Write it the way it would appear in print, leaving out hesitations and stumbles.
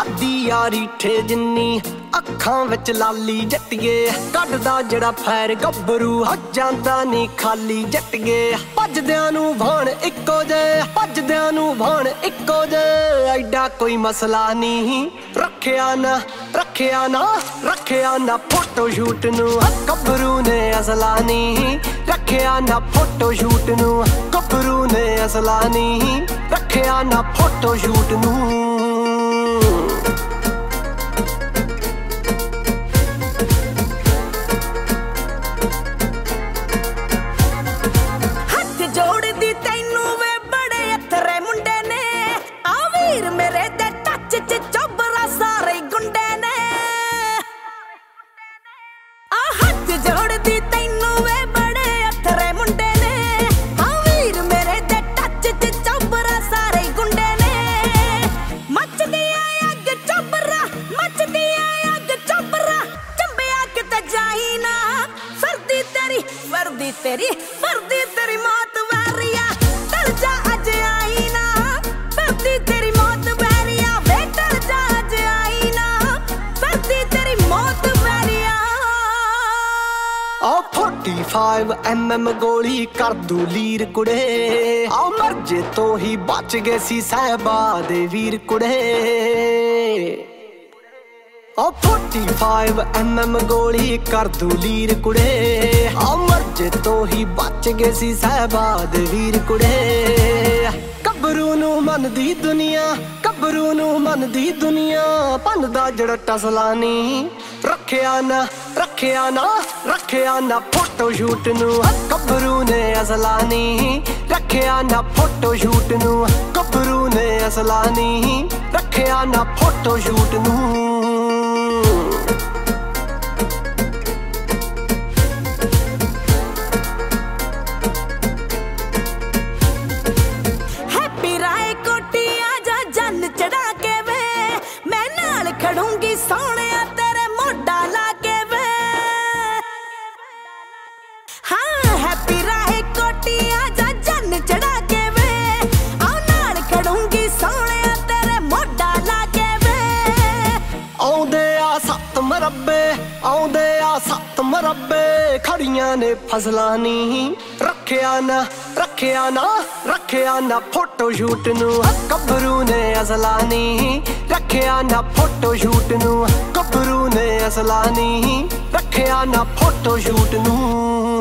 ਲਾਦੀ ਯਾਰੀ ਠੇ ਜਿੰਨੀ ਅੱਖਾਂ ਵਿੱਚ ਲਾਲੀ ਜੱਟੀਏ ਕੱਢਦਾ ਜਿਹੜਾ ਫੈਰ ਗੱਭਰੂ ਹੋ ਜਾਂਦਾ ਨੀ ਖਾਲੀ ਜੱਟੀਏ ਭੱਜਦਿਆਂ ਨੂੰ ਭਾਣ ਇੱਕੋ ਜੇ ਭੱਜਦਿਆਂ ਨੂੰ ਭਾਣ ਇੱਕੋ ਜੇ ਐਡਾ ਕੋਈ ਮਸਲਾ ਨਹੀਂ ਰੱਖਿਆ ਨਾ ਰੱਖਿਆ ਨਾ ਰੱਖਿਆ ਨਾ ਫੋਟੋ ਸ਼ੂਟ ਨੂੰ ਗੱਭਰੂ ਨੇ ਅਸਲਾ ਨਹੀਂ ਰੱਖਿਆ ਨਾ ਫੋਟੋ ਸ਼ੂਟ ਨੂੰ ਗੱਭਰੂ ਨੇ ਅਸਲਾ ਨਹੀਂ ਰੱਖਿਆ ਨਾ ਫੋਟੋ ਸ਼ੂਟ ਨੂੰ तेरी वर्दी तेरी मौत वैरिया डर जा अज आई ना वर्दी तेरी मौत वैरिया वे डर जा अज आई ना वर्दी तेरी मौत वैरिया आ 45 mm ਗੋਲੀ ਕਰ ਦੂ ਲੀਰ ਕੁੜੇ ਆ ਮਰਜੇ ਤੋਂ ਹੀ ਬਚ ਗਏ ਸੀ ਸਾਹਿਬਾ ਦੇ ਵੀਰ ਕੁੜੇ ਆ 45 mm ਗੋਲੀ ਕਰ ਦੂ ਲੀਰ ਕੁੜੇ ਆ ਮਰਜੇ ਤੋਂ ਹੀ ਬਚ ਗਏ ਸੀ ਸਾਹਿਬਾ ਦੇ ਵੀਰ ਕੁੜੇ ਗੱਭਰੂ ਨੂੰ ਮੰਨਦੀ ਦੁਨੀਆ ਗੱਭਰੂ ਨੂੰ ਮੰਨਦੀ ਦੁਨੀਆ ਭੰਨਦਾ ਜਿਹੜਾ ਟਸਲਾ ਨਹੀਂ ਰੱਖਿਆ ਨਾ ਰੱਖਿਆ ਨਾ ਰੱਖਿਆ ਨਾ ਫੋਟੋ ਸ਼ੂਟ ਨੂੰ ਗੱਭਰੂ ਨੇ ਅਸਲਾ ਨਹੀਂ ਰੱਖਿਆ ਨਾ ਫੋਟੋ ਸ਼ੂਟ ਨੂੰ ਗੱਭਰੂ ਨੇ ਅਸਲਾ ਨਹੀਂ ਰੱਖਿਆ ਨਾ ਫੋਟੋ ਸ਼ੂਟ ਨੂੰ खड़ूंगी सोनिया तेरे मोढ़ा लाके वे हाँ हैप्पी राहे कोटी आजा जन चढ़ा के वे आओ नाल खड़ूंगी सोनिया तेरे मोढ़ा लाके वे आउंदे आ 7 मरब्बे आउंदे आ 7 मरब्बे खड़ियां ने फसला नहीं ਰੱਖਿਆ ਨਾ ਰੱਖਿਆ ਨਾ ਰੱਖਿਆ ਨਾ ਫੋਟੋ ਸ਼ੂਟ ਨੂੰ ਗੱਭਰੂ ਨੇ ਅਸਲਾ ਨਹੀਂ ਰੱਖਿਆ ਨਾ ਫੋਟੋ ਸ਼ੂਟ ਨੂੰ ਗੱਭਰੂ ਨੇ ਅਸਲਾ ਨਹੀਂ ਰੱਖਿਆ ਨਾ ਫੋਟੋ ਸ਼ੂਟ ਨੂੰ